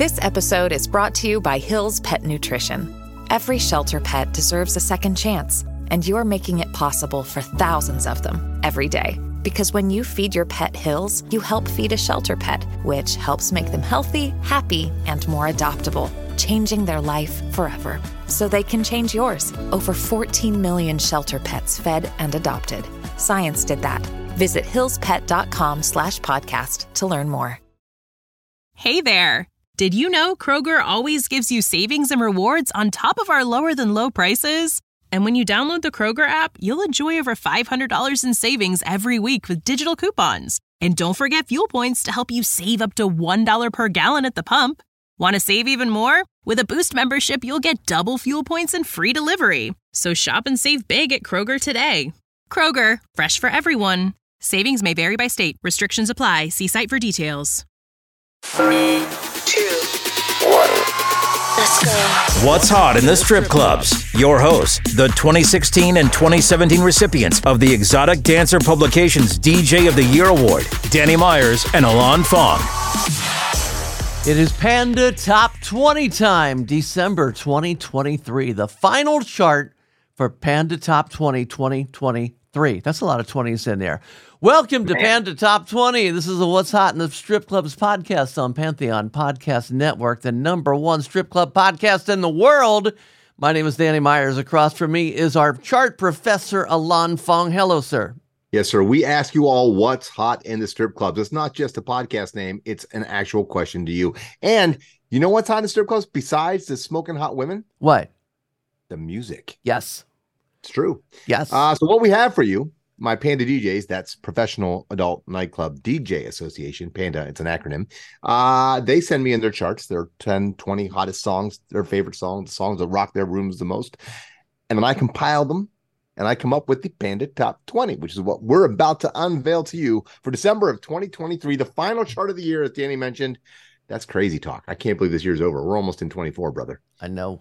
This episode is brought to you by Hill's Pet Nutrition. Every shelter pet deserves a second chance, and you're making it possible for thousands of them every day. Because when you feed your pet Hill's, you help feed a shelter pet, which helps make them healthy, happy, and more adoptable, changing their life forever. So they can change yours. Over 14 million shelter pets fed and adopted. Science did that. Visit hillspet.com/podcast to learn more. Hey there. Did you know Kroger always gives you savings and rewards on top of our lower than low prices? And when you download the Kroger app, you'll enjoy over $500 in savings every week with digital coupons. And don't forget fuel points to help you save up to $1 per gallon at the pump. Want to save even more? With a Boost membership, you'll get double fuel points and free delivery. So shop and save big at Kroger today. Kroger, fresh for everyone. Savings may vary by state. Restrictions apply. See site for details. 3, 2, 1. Let's go. What's hot in the strip clubs? Your hosts, the 2016 and 2017 recipients of the Exotic Dancer Publications DJ of the Year Award, Danny Myers and Alon Fong. It is Panda Top 20 time, December 2023. The final chart for Panda Top 20 2023. That's a lot of 20s in there. Welcome to Panda Top 20. This is a What's Hot in the Strip Clubs podcast on Pantheon Podcast Network, the #1 strip club podcast in the world. My name is Danny Myers. Across from me is our chart professor, Alon Fong. Hello, sir. Yes, sir. We ask you all what's hot in the strip clubs. It's not just a podcast name. It's an actual question to you. And you know what's hot in the strip clubs besides the smoking hot women? What? The music. Yes. It's true. Yes. So what we have for you, my Panda DJs, that's Professional Adult Nightclub DJ Association, Panda, it's an acronym. They send me in their charts, their 10, 20 hottest songs, their favorite songs, the songs that rock their rooms the most. And then I compile them and I come up with the Panda Top 20, which is what we're about to unveil to you for December of 2023, the final chart of the year, as Danny mentioned. That's crazy talk. I can't believe this year's over. We're almost in 24, brother. I know.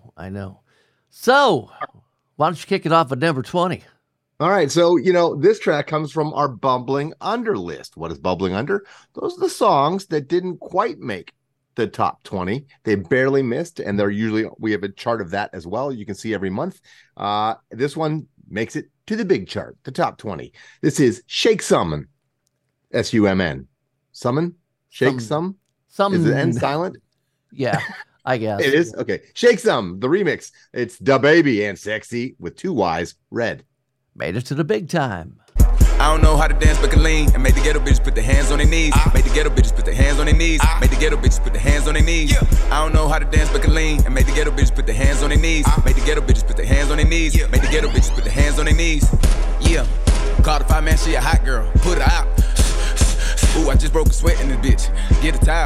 So, why don't you kick it off at number 20? All right, so, this track comes from our Bubbling Under list. What is Bubbling Under? Those are the songs that didn't quite make the top 20. They barely missed, and we have a chart of that as well. You can see every month. This one makes it to the big chart, the top 20. This is Shake Summon, S-U-M-N. Summon? Shake Some? Is the N silent? Yeah, I guess. It is? Okay. Shake Some, the remix. It's DaBaby and Sexy with 2 Y's, Red. Made it to the big time. I don't know how to dance but can lean and make the ghetto bitches put their hands on their knees. Make the ghetto bitches put their hands on their knees. Make the ghetto bitches put their hands on their knees. I don't know how to dance but can lean and make the ghetto bitches put their hands on their knees. Make the ghetto bitches put their hands on their knees. Make the ghetto bitches put their hands on their knees. Yeah. Call the 5 man, she a hot girl. Put her out. Ooh, I just broke a sweat in this bitch. Get a towel.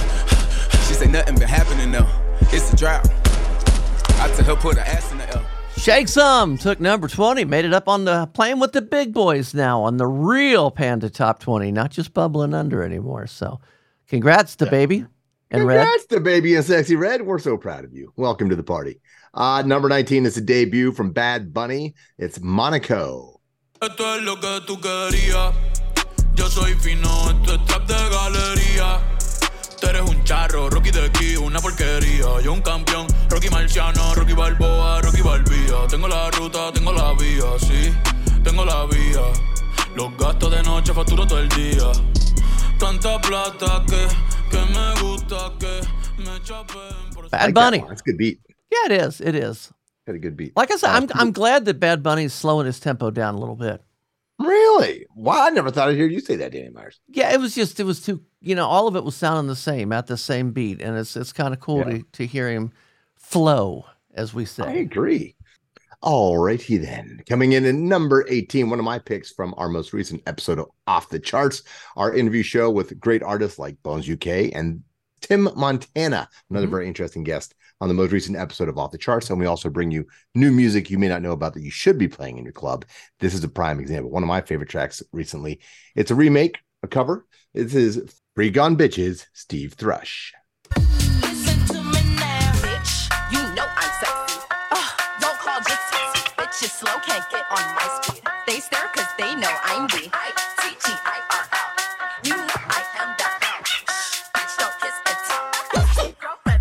She say nothing been happening though. It's a drought. I tell her put her ass in the L. Shake Some took number 20, made it up on the Playing with the Big Boys now on the real Panda Top 20, not just Bubbling Under anymore. So congrats to Baby and Red. Congrats to Baby and Sexy Red. We're so proud of you. Welcome to the party. Number 19 is a debut from Bad Bunny. It's Monaco. Esto es lo que tú querías. Yo soy fino, esto es trap de galería. Tú eres un charro, Rocky de aquí, una porquería. Yo un campeón, Rocky Marciano, Rocky Balboa, Rocky Balbía. Tengo la ruta, tengo la vía, sí, tengo la vía. Los gastos de noche facturo todo el día. Tanta plata que me gusta que me chapen por... Bad Bunny. That's a good beat. Yeah, it is. Had a good beat. Like I said, I'm glad that Bad Bunny's slowing his tempo down a little bit. Really? Wow, I never thought I'd hear you say that, Danny Myers. Yeah, it was too, all of it was sounding the same, at the same beat. And it's kind of cool to hear him flow, as we say. I agree. All righty then. Coming in at number 18, one of my picks from our most recent episode of Off the Charts, our interview show with great artists like Bones UK and Tim Montana, another very interesting guest on the most recent episode of Off the Charts. And we also bring you new music you may not know about that you should be playing in your club. This is a prime example. One of my favorite tracks recently. It's a remake, a cover. This is Free Gone Bitches, Steve Thrush. Listen to me now, bitch. You know I'm sexy. Don't call just sexy. Bitches slow, can't get on my speed. They stare cause they know I'm the I-T-T-I-R-L. You know I am that girl. Bitch, don't kiss it. Girlfriend.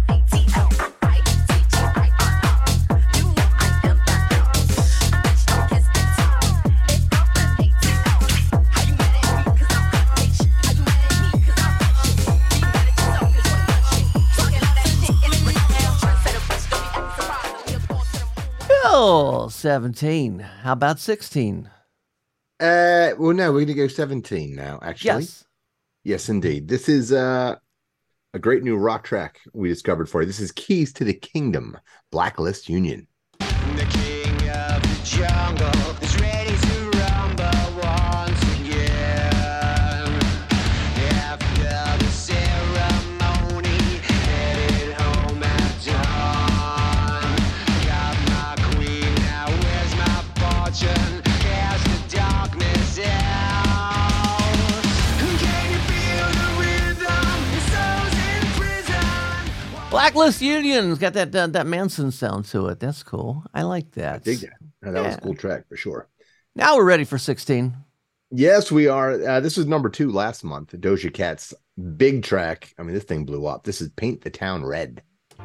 Still 17. How about 16? Well, no, we're going to go 17 now, actually. Yes. Yes, indeed. This is a great new rock track we discovered for you. This is Keys to the Kingdom, Blacklist Union. The king of the jungle is ready to rumble once again. After the ceremony, headed home at dawn. Got my queen, now where's my fortune? Cast the darkness out. Can you feel the rhythm? Your soul's in prison. Blacklist Union's got that Manson sound to it. That's cool. I like that. I dig that. That was a cool track for sure. Now we're ready for 16. Yes, we are. This was number 2 last month. Doja Cat's big track. I mean, this thing blew up. This is Paint the Town Red.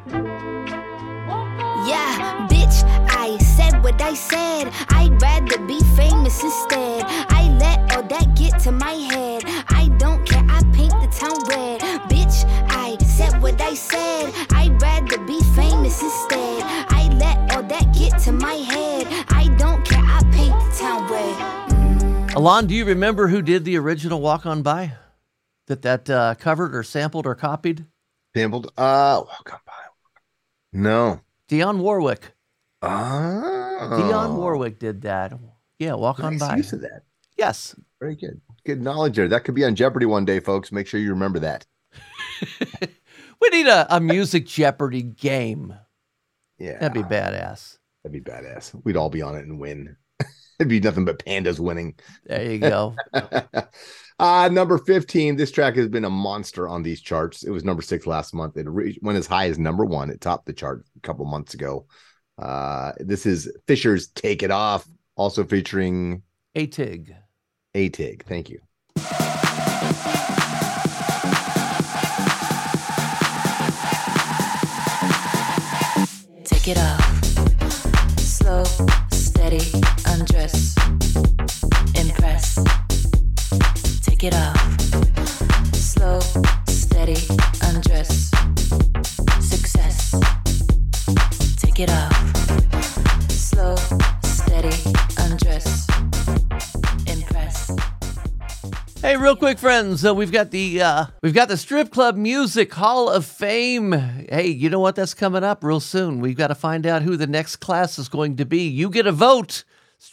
Yeah, bitch, I said what I said. I'd rather be famous instead. I let all that get to my head. I don't care, I paint the town red. Bitch, I said what I said. I'd rather be famous instead. I let all that get to my head. I don't care, I paint the town red. Alon, do you remember who did the original Walk On By? That covered or sampled or copied? Sampled? Walk On By. No. Dionne Warwick. Oh. Dionne Warwick did that. Yeah, Walk On By. Use of that. Yes. Very good. Good knowledge there. That could be on Jeopardy one day, folks. Make sure you remember that. We need a music Jeopardy game. Yeah. That'd be badass. That'd be badass. We'd all be on it and win. It'd be nothing but pandas winning. There you go. Number 15. This track has been a monster on these charts. It was number 6 last month. It went as high as number 1. It topped the chart a couple months ago. This is Fisher's Take It Off, also featuring A-Tig. A-Tig. Thank you. Take it off. Slow, steady, undress. Impress. Take it off. Slow, steady, undress. Success. Take it off. Slow, steady, undress. Impress. Hey, real quick, friends, we've got the Strip Club Music Hall of Fame. Hey, you know what? That's coming up real soon. We've got to find out who the next class is going to be. You get a vote.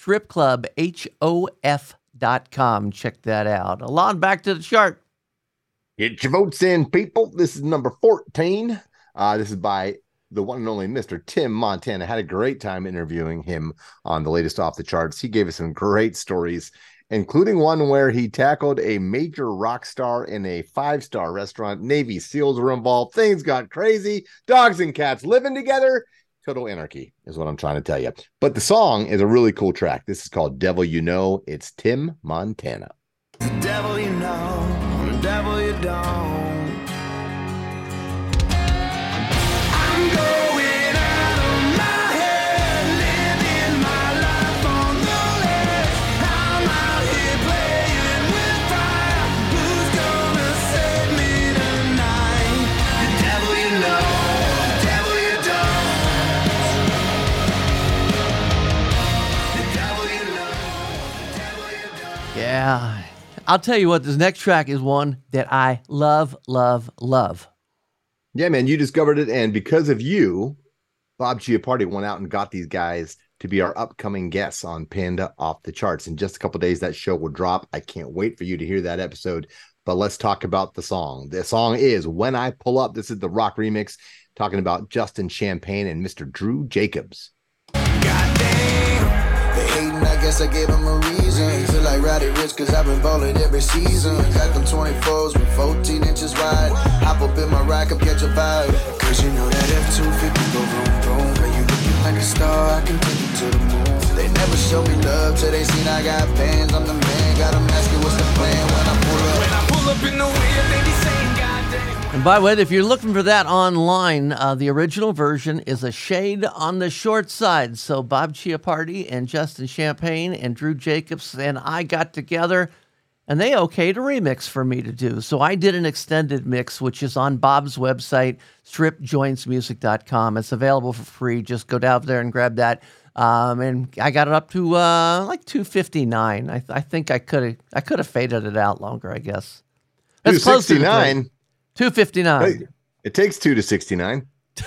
StripClubHof.com. Check that out. Alon, back to the chart. Get your votes in, people. This is number 14. This is by the one and only Mr. Tim Montana. Had a great time interviewing him on the latest Off the Charts. He gave us some great stories, including one where he tackled a major rock star in a 5-star restaurant. Navy SEALs were involved. Things got crazy. Dogs and cats living together. Total anarchy is what I'm trying to tell you. But the song is a really cool track. This is called Devil You Know. It's Tim Montana. The devil you know, the devil you don't. I'm going out of my head, living my life on the ledge. I'm out here playing with fire. Who's gonna save me tonight? The devil you know, the devil you don't. The devil you know, the devil you don't. Yeah. I'll tell you what, this next track is one that I love, love, love. Yeah, man, you discovered it. And because of you, Bob Chiappardi went out and got these guys to be our upcoming guests on Panda Off the Charts. In just a couple of days, that show will drop. I can't wait for you to hear that episode. But let's talk about the song. The song is When I Pull Up. This is the rock remix, talking about Justin Champagne and Mr. Drew Jacobs. They hating, I guess I gave them a reason. Feel like Roddy Rich cause I've been ballin' every season. Got them 24s with 14 inches wide. Hop up in my rack up, catch a vibe. Cause you know that F-250 go vroom vroom. When you looking like a star, I can take you to the moon. They never show me love till they seen I got bands. I'm the man, got them asking what's the plan when I pull up. When I pull up in the wheel, they be saying goddamn. And by the way, if you're looking for that online, the original version is a shade on the short side. So Bob Chiappardi and Justin Champagne and Drew Jacobs and I got together, and they okayed a remix for me to do. So I did an extended mix, which is on Bob's website, stripjointsmusic.com. It's available for free. Just go down there and grab that. And I got it up to like 259. I think I could have faded it out longer, I guess. That's close to 269. 259. It takes 2 to 69.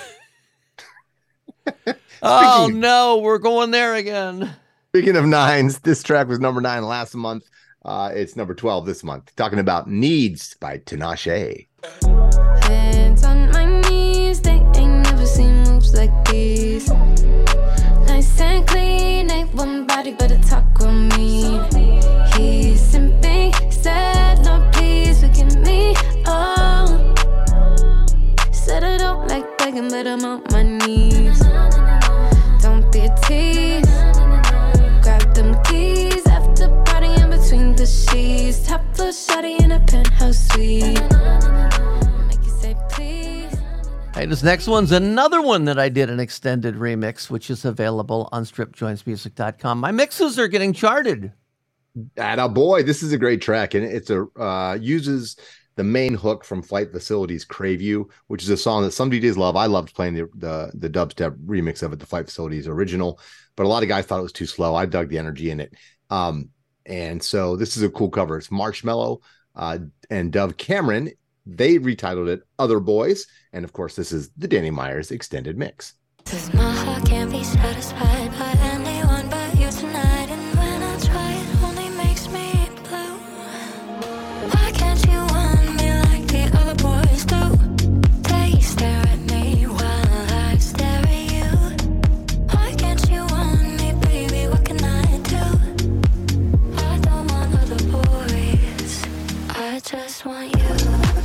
Oh no, we're going there again. Speaking of nines, this track was number 9 last month. It's number 12 this month. Talking about Needs by Tinashe. Hands on my knees, they ain't never seen moves like these. Nice and clean, ain't one body but a talk on me. He simply said, Lord, please forgive me. Oh, said I don't like begging, but I'm on my knees. Don't be a tease. Grab them keys after partying between the sheets. Top floor shawty in a penthouse suite. Make you say please. Hey, this next one's another one that I did an extended remix, which is available on stripjointsmusic.com. My mixes are getting charted. Attaboy. This is a great track, and it's uses the main hook from Flight Facility's Crave You, which is a song that some DJs love. I loved playing the dubstep remix of it, the Flight Facility's original, but a lot of guys thought it was too slow. I dug the energy in it. And so this is a cool cover. It's Marshmello and Dove Cameron. They retitled it Other Boys. And of course, this is the Danny Myers extended mix. Says my heart can't be satisfied by anyone but you tonight. And when I try, it only makes me blue. Why can't you want me like the other boys do? They stare at me while I stare at you. Why can't you want me, baby? What can I do? I don't want other boys. I just want you.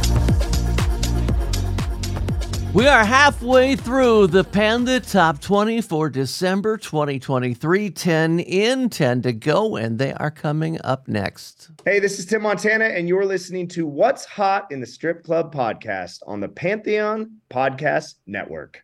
We are halfway through the Panda Top 20 for December 2023. 10 in, 10 to go, and they are coming up next. Hey, this is Tim Montana, and you're listening to What's Hot in the Strip Club podcast on the Pantheon Podcast Network.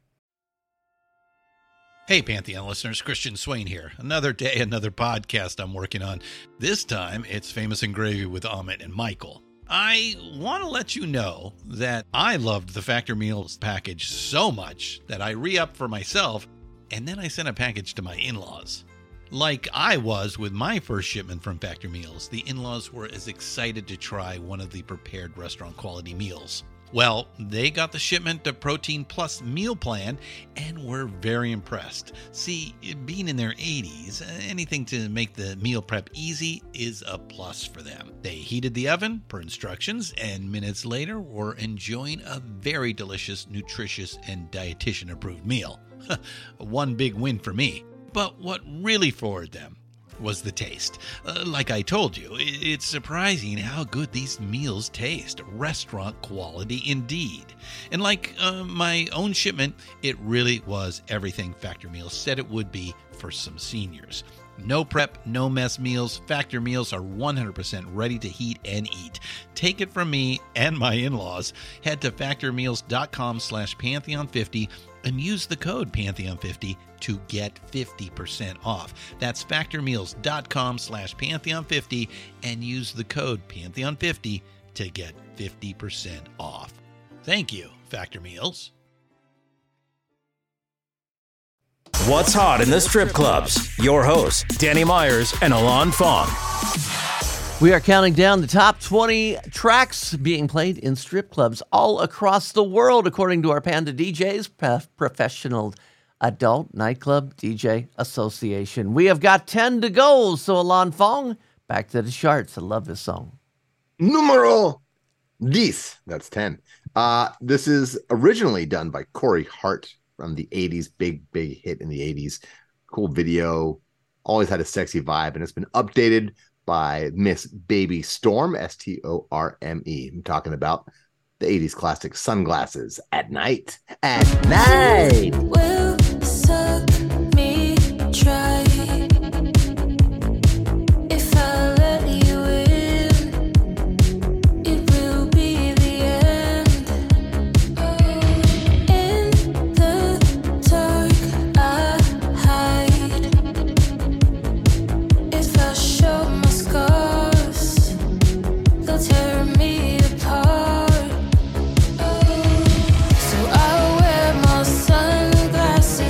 Hey, Pantheon listeners, Christian Swain here. Another day, another podcast I'm working on. This time, it's Famous and Gravy with Amit and Michael. I want to let you know that I loved the Factor Meals package so much that I re-upped for myself, and then I sent a package to my in-laws. Like I was with my first shipment from Factor Meals, the in-laws were as excited to try one of the prepared restaurant quality meals. Well, they got the shipment of Protein Plus meal plan and were very impressed. See, being in their 80s, anything to make the meal prep easy is a plus for them. They heated the oven per instructions, and minutes later were enjoying a very delicious, nutritious, and dietitian-approved meal. One big win for me. But what really floored them was the taste. Like I told you, it's surprising how good these meals taste. Restaurant quality indeed. And like my own shipment, it really was everything Factor Meals said it would be for some seniors. No prep, no mess meals. Factor Meals are 100% ready to heat and eat. Take it from me and my in-laws. Head to factormeals.com/Pantheon50 and use the code Pantheon50 to get 50% off. That's factormeals.com/Pantheon50 and use the code Pantheon50 to get 50% off. Thank you, Factor Meals. What's hot in the strip clubs? Your hosts, Danny Myers and Alon Fong. We are counting down the top 20 tracks being played in strip clubs all across the world, according to our Panda DJs, Professional Adult Nightclub DJ Association. We have got 10 to go, so Alon Fong, back to the charts. I love this song. Numero 10. That's 10. This is originally done by Corey Hart from the 80s. Big hit in the 80s. Cool video. Always had a sexy vibe, and it's been updated by Miss Baby Storm, Storme. I'm talking about the 80s classic Sunglasses at Night. At night. Will suck me try. If I let you in, it will be the end. In the dark, I hide. If I show my scars, they'll tear me apart. So I wear my sunglasses.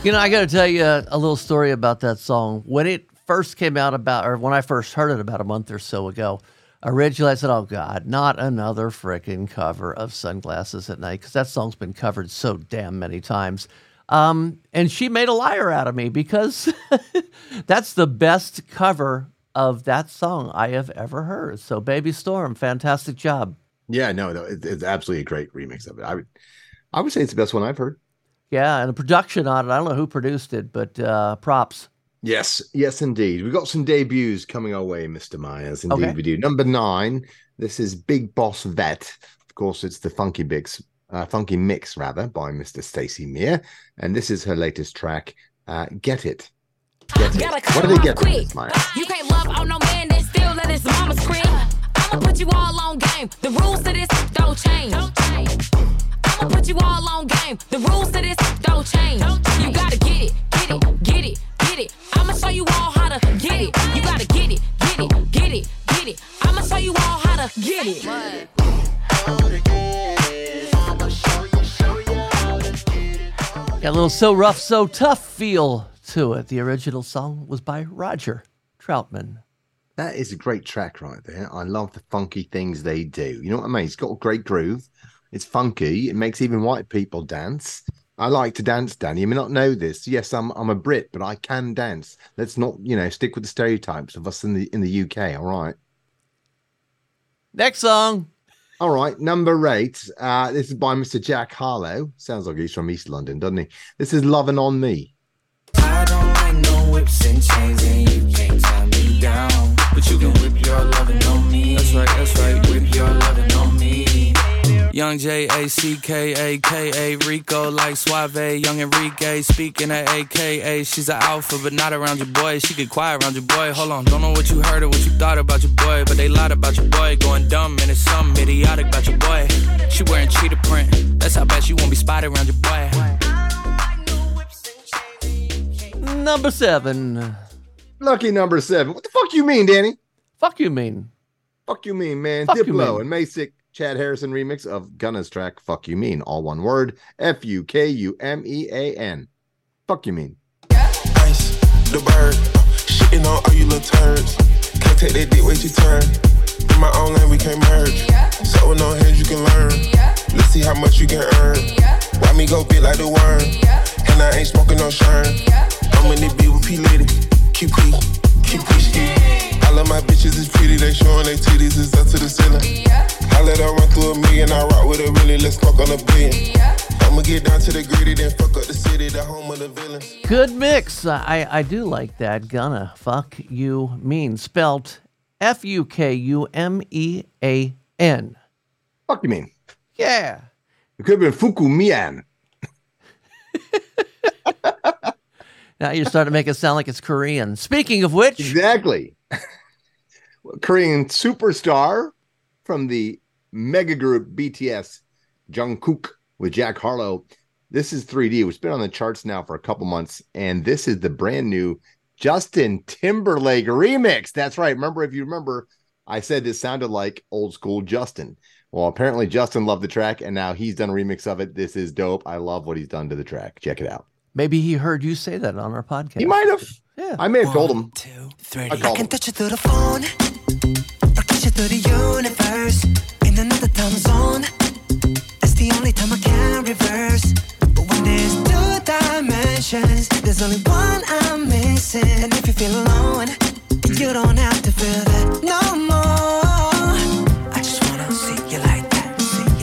You know, I got to tell you a little story about that song. When it first came out when I first heard it about a month or so ago, originally I said, oh God, not another frickin' cover of Sunglasses at Night, because that song's been covered so damn many times. And she made a liar out of me, because that's the best cover of that song I have ever heard. So Baby Storm, fantastic job. Yeah, no, it's absolutely a great remix of it. I would say it's the best one I've heard. Yeah, and the production on it, I don't know who produced it, but props. Yes, indeed. We've got some debuts coming our way, Mr. Myers. Indeed, Okay. we do. Number 9, this is Big Boss Vet. Of course, it's the Funky Mix, by Mr. Stacey Meir. And this is her latest track, Get It. Get It. What do they get from this, Myers? You can't love on no man that still let his mama scream. I'ma put you all on game. The rules to this don't change. I'ma put you all on game. The rules to this don't change. You gotta get it, get it, get it, get it. I'ma show you all how to get it. You gotta get it, get it, get it, get it. I'ma show you all how to get it. Got a little So Rough, So Tough feel to it. The original song was by Roger Troutman. That is a great track right there. I love the funky things they do. You know what I mean? It's got a great groove. It's funky. It makes even white people dance. I like to dance, Danny. You may not know this. Yes, I'm a Brit, but I can dance. Let's not, stick with the stereotypes of us in the UK. All right. Next song. All right, number 8. This is by Mr. Jack Harlow. Sounds like he's from East London, doesn't he? This is Lovin' on Me. I don't like no whips and chains, and you can't tie me down. But you can whip your lovin' on me. That's right, whip your lovin' on me. Young Jackaka, Rico like Suave, Young Enrique, speaking at AKA. She's an alpha, but not around your boy. She get quiet around your boy. Hold on, don't know what you heard or what you thought about your boy, but they lied about your boy. Going dumb, and it's something idiotic about your boy. She wearing cheetah print. That's how bad she won't be spotted around your boy. Number 7. Lucky number 7. What the fuck you mean, Danny? Fuck you mean. Fuck you mean, man. Fuck you Diplo mean. and Masick, Chad Harrison remix of Gunna's track, Fuck You Mean. All one word. Fukumean. Fuck you mean. Ice, the bird, shitting on all you little turds. Can't take that dick, wait your turn. In my own lane, we can't merge. So with no hands, you can learn. Let's see how much you can earn. Why me go big like the worm? And I ain't smoking no shine. I'm in the beat with P Lady. QP, ski. All of my bitches is pretty, they showing their titties is up to the ceiling. I let her run through $1 million, I rock with her really, let's smoke on $1 billion. I'ma get down to the gritty, then fuck up the city, the home of the villains. Good mix. I do like that. Gunna. Fuck you mean. Spelt Fukumean. Fuck you mean. Yeah. It could have been Fukumean. Now you're starting to make it sound like it's Korean. Speaking of which. Exactly. Korean superstar from the mega group BTS, Jungkook with Jack Harlow. This is 3D, which has been on the charts now for a couple months. And this is the brand new Justin Timberlake remix. That's right. If you remember, I said this sounded like old school Justin. Well, apparently Justin loved the track, and now he's done a remix of it. This is dope. I love what he's done to the track. Check it out. Maybe he heard you say that on our podcast. He might have. Yeah. I may have told him. 1, 2, 3. I called him. touch you through the phone, or kiss you through the universe. In another time zone, that's the only time I can reverse. But when there's 2 dimensions, there's only one I'm missing. And if you feel alone, you don't have to feel that no more. I just wanna see you like that,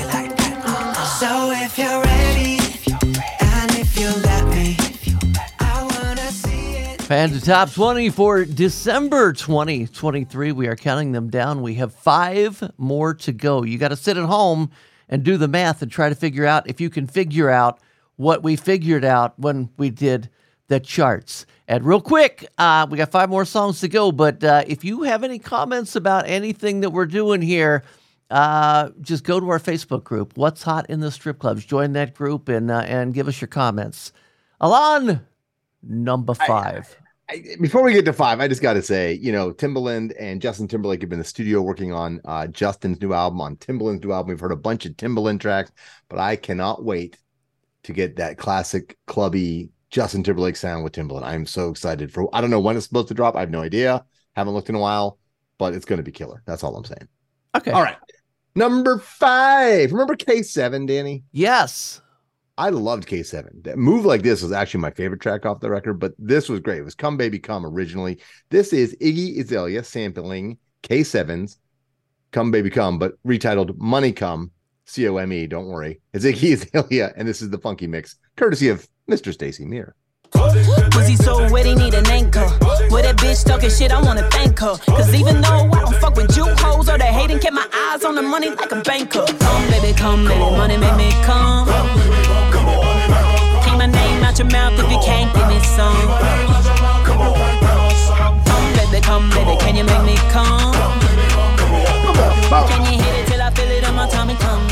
So if you're ready, and if you let me, I wanna see it. Panda Top 20 for December 2023. We are counting them down. We have 5 more to go. You got to sit at home and do the math and try to figure out if you can figure out what we figured out when we did the charts. And real quick, we got 5 more songs to go. But if you have any comments about anything that we're doing here, just go to our Facebook group, What's Hot in the Strip Clubs. Join that group and give us your comments. Alon, number 5. Before we get to 5, I just got to say, Timbaland and Justin Timberlake have been in the studio working on Justin's new album, on Timbaland's new album. We've heard a bunch of Timbaland tracks, but I cannot wait to get that classic clubby Justin Timberlake sound with Timbaland. I'm so excited for. I don't know when it's supposed to drop. I have no idea. Haven't looked in a while, but it's going to be killer. That's all I'm saying. Okay. All right. Number 5. Remember K7, Danny? Yes. I loved K7. That Move Like This was actually my favorite track off the record, but this was great. It was Come Baby Come originally. This is Iggy Azalea sampling K7's Come Baby Come, but retitled Money Come, C-O-M-E, don't worry. It's Iggy Azalea, and this is the funky mix, courtesy of Mr. Stacey Meir. Pussy so wet, he need an anchor. With that bitch talking shit, I wanna thank her. Cause even though I don't fuck with you hoes or they hating, kept my eyes on the money like a banker. Come baby, money make me come. Keep my name out your mouth if you can't give me some. Come baby, can you make me come? Can you hit it till I feel it on my tummy, tum.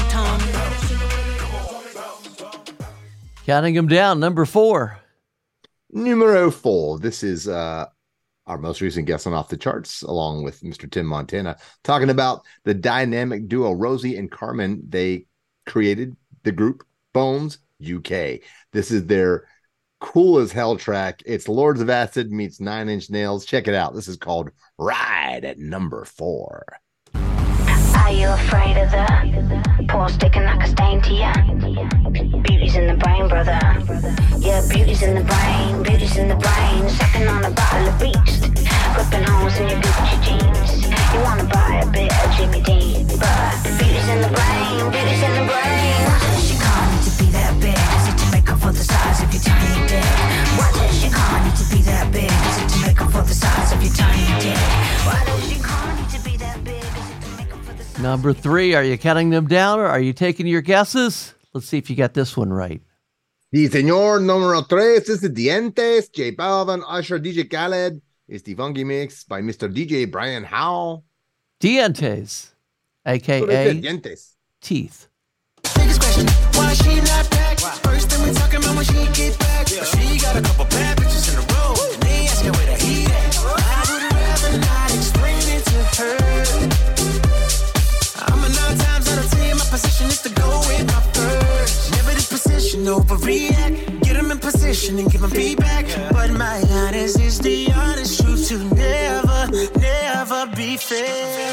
Counting them down, number 4. Numero 4. This is our most recent guest on Off the Charts, along with Mr. Tim Montana, talking about the dynamic duo Rosie and Carmen. They created the group Bones UK. This is their cool as hell track. It's Lords of Acid meets 9 Inch Nails. Check it out. This is called Ride at number 4. Are you afraid of the pole sticking like a stain to you? Beauty's in the brain, brother. Yeah, beauty's in the brain, beauty's in the brain. Sucking on a bottle of beast, ripping holes in your Gucci jeans. You wanna buy a bit of Jimmy Dean, but beauty's in the brain, beauty's in the brain. Why does she call me to be that big? Is it to make up for the size of your tiny dick? Why does she call me to be that big? Is it to make up for the size of your tiny dick? Why does she call me to be that big? Number 3, are you counting them down or are you taking your guesses? Let's see if you got this one right. Sí, señor. Número 3 is the Dientes, J Balvin, Usher, DJ Khaled. It's the funky mix by Mr. DJ Brian Howell. Dientes, a.k.a. Dientes. Teeth. Biggest question, why she not back? First thing we talking about when she get back. She got a couple bad bitches in a row. And they asking where the heat at. I would rather not explain it to her. I'm a 9 times out of 10. My position is to go in my first. Never the position, overreact. Get them in position and give them feedback. But my honest is the honest truth to never be fair.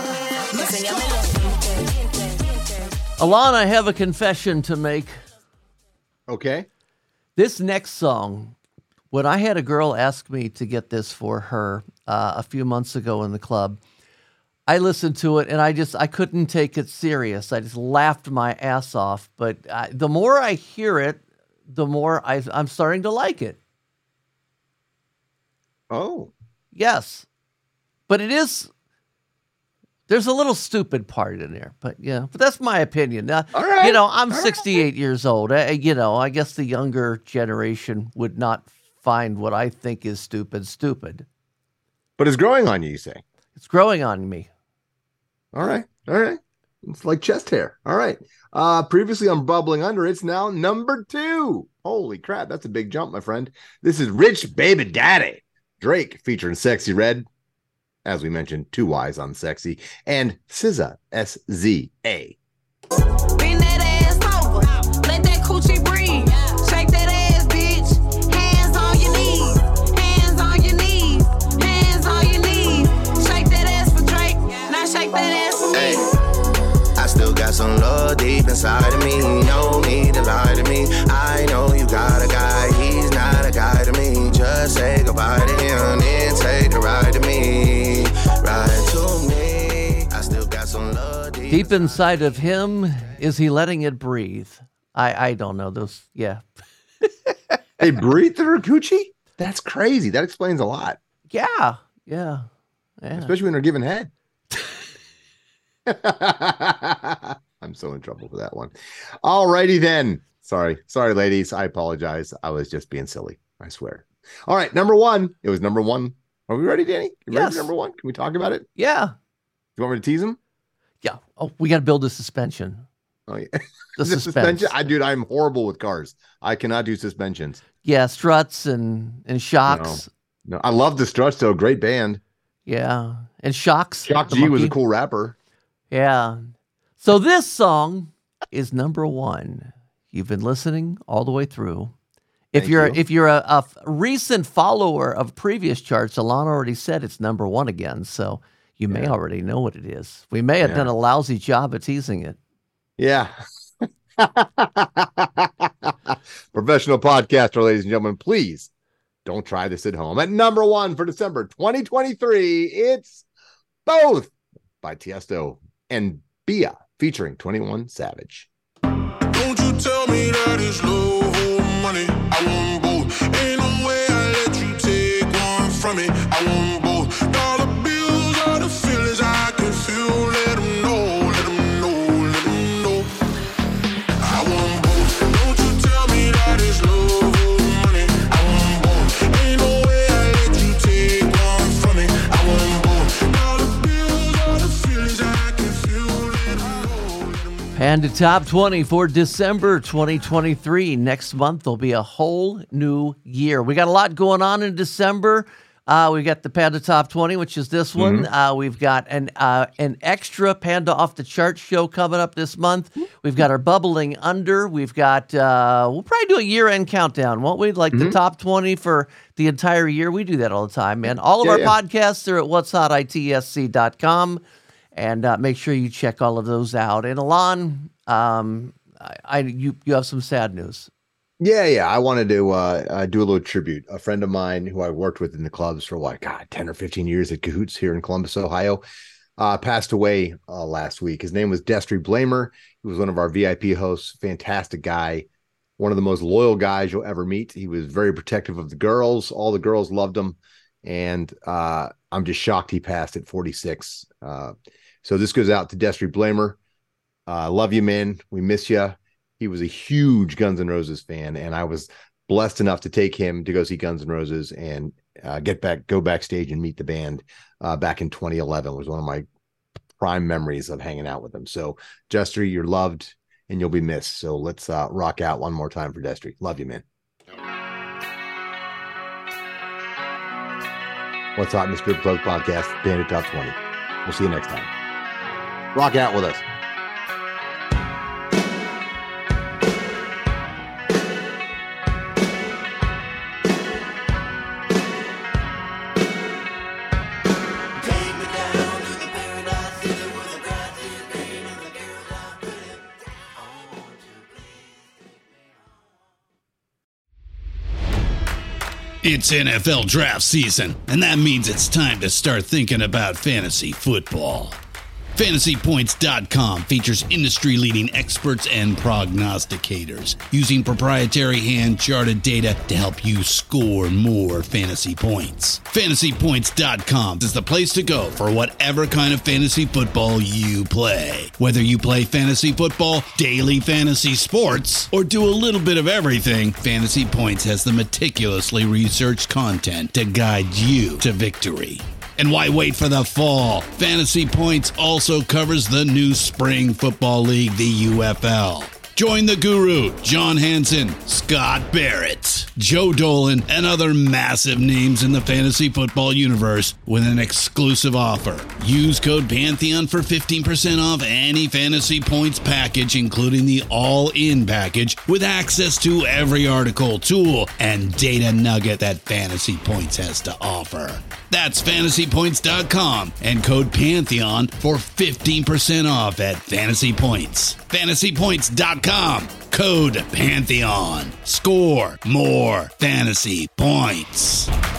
Alon, I have a confession to make. Okay. This next song, when I had a girl ask me to get this for her a few months ago in the club, I listened to it and I couldn't take it serious. I just laughed my ass off. But the more I hear it, the more I'm starting to like it. Oh. Yes. But it is, there's a little stupid part in there. But yeah, but that's my opinion. All right. You know, I'm 68 years old. I guess the younger generation would not find what I think is stupid. But it's growing on you, you say? It's growing on me. All right. It's like chest hair. All right. Previously on Bubbling Under, it's now number 2. Holy crap, that's a big jump, my friend. This is Rich Baby Daddy. Drake featuring Sexy Red. As we mentioned, 2 Y's on sexy. And SZA, S-Z-A. Bend that ass over, let that coochie breathe. Shake that ass, bitch. Hands on your knees, hands on your knees, hands on your knees. Shake that ass for Drake, now shake that ass for me. Hey, I still got some love deep inside of me. No need to lie to me. I know you got a guy, he's not a guy to me. Just say goodbye to him, then take a ride to me. Ride to me. I still got some love deep inside of him. Is he letting it breathe? I don't know those. Yeah. They breathe through her coochie? That's crazy. That explains a lot. Yeah. Especially when they're giving head. I'm so in trouble for that one. All righty then. Sorry, ladies. I apologize. I was just being silly. I swear. All right, number 1. It was number 1. Are we ready, Danny? You ready for number 1? Can we talk about it? Yeah. You want me to tease him? Yeah. Oh, we got to build a suspension. Oh, yeah. The suspension. Dude, I'm horrible with cars. I cannot do suspensions. Yeah, struts and shocks. No, I love the Struts, though. Great band. Yeah. And Shocks. Shock G was a cool rapper. Yeah. So this song is number 1. You've been listening all the way through. If you're a recent follower of previous charts, Alon already said it's number one again, so you may already know what it is. We may have done a lousy job at teasing it. Yeah. Professional podcaster, ladies and gentlemen, please don't try this at home. At number one for December 2023, it's Both by Tiesto and Bia featuring 21 Savage. Don't you tell me that it's love or money. I want both. Ain't no way I let you take one from me. I want both. Dollar bills are the feelings I can feel. Let them know, let them know, let them know. I want both. Don't you tell me that it's love or money. I want both. Ain't no way I let you take one from me. I want both. Dollar bills are the feelings I can feel. Let them know, let them know. Panda Top 20 for December 2023. Next month, there'll be a whole new year. We got a lot going on in December. We've got the Panda Top 20, which is this one. We've got an extra Panda Off the Chart show coming up this month. We've got our Bubbling Under. We've got, we'll probably do a year-end countdown, won't we? Like the top 20 for the entire year. We do that all the time, man. All of our podcasts are at what'shotitsc.com. And make sure you check all of those out. And Alon, you have some sad news. Yeah. I wanted to do a little tribute. A friend of mine who I worked with in the clubs for 10 or 15 years at Cahoots here in Columbus, Ohio, passed away last week. His name was Destry Blamer. He was one of our VIP hosts. Fantastic guy. One of the most loyal guys you'll ever meet. He was very protective of the girls. All the girls loved him. And I'm just shocked he passed at 46. So this goes out to Destry Blamer. Love you, man. We miss you. He was a huge Guns N' Roses fan, and I was blessed enough to take him to go see Guns N' Roses and go backstage and meet the band back in 2011. It was one of my prime memories of hanging out with him. So, Destry, you're loved and you'll be missed. So let's rock out one more time for Destry. Love you, man. What's Hot in the Strip Club podcast, Panda Top 20. We'll see you next time. Rock out with us. It's NFL draft season, and that means it's time to start thinking about fantasy football. FantasyPoints.com features industry-leading experts and prognosticators using proprietary hand-charted data to help you score more fantasy points. FantasyPoints.com is the place to go for whatever kind of fantasy football you play. Whether you play fantasy football, daily fantasy sports, or do a little bit of everything, Fantasy Points has the meticulously researched content to guide you to victory. And why wait for the fall? Fantasy Points also covers the new spring football league, the UFL. Join the guru, John Hansen, Scott Barrett, Joe Dolan, and other massive names in the fantasy football universe with an exclusive offer. Use code Pantheon for 15% off any Fantasy Points package, including the all-in package, with access to every article, tool, and data nugget that Fantasy Points has to offer. That's FantasyPoints.com and code Pantheon for 15% off at Fantasy Points. FantasyPoints.com, code Pantheon. Score more fantasy points.